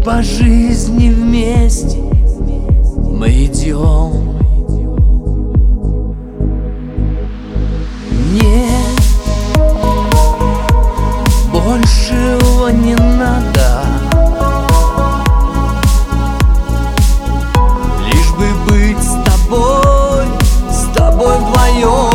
по жизни вместе мы идем. Нет, большего не надо, лишь бы быть с тобой вдвоем.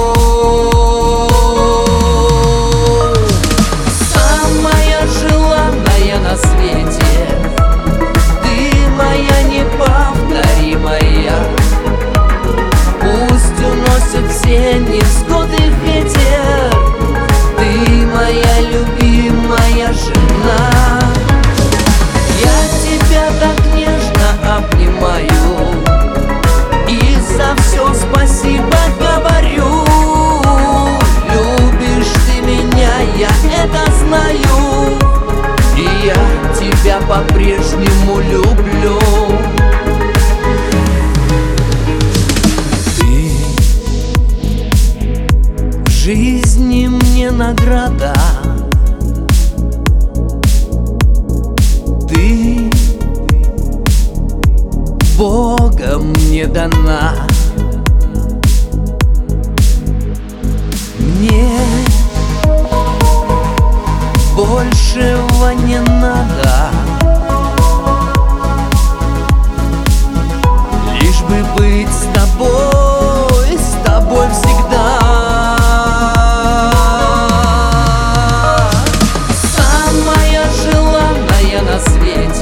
Самая желанная на свете, ты моя неповторимая. Пусть уносит все невзгоды ветер, ты моя любимая жена. Я тебя так нежно обнимаю и за все спасибо говорю. Любишь ты меня, я это знаю, и я тебя по-прежнему люблю. Ты в жизни мне награда, ты Богом мне дана. Мне большего не надо, лишь бы быть с тобой всегда. Самая желанная на свете,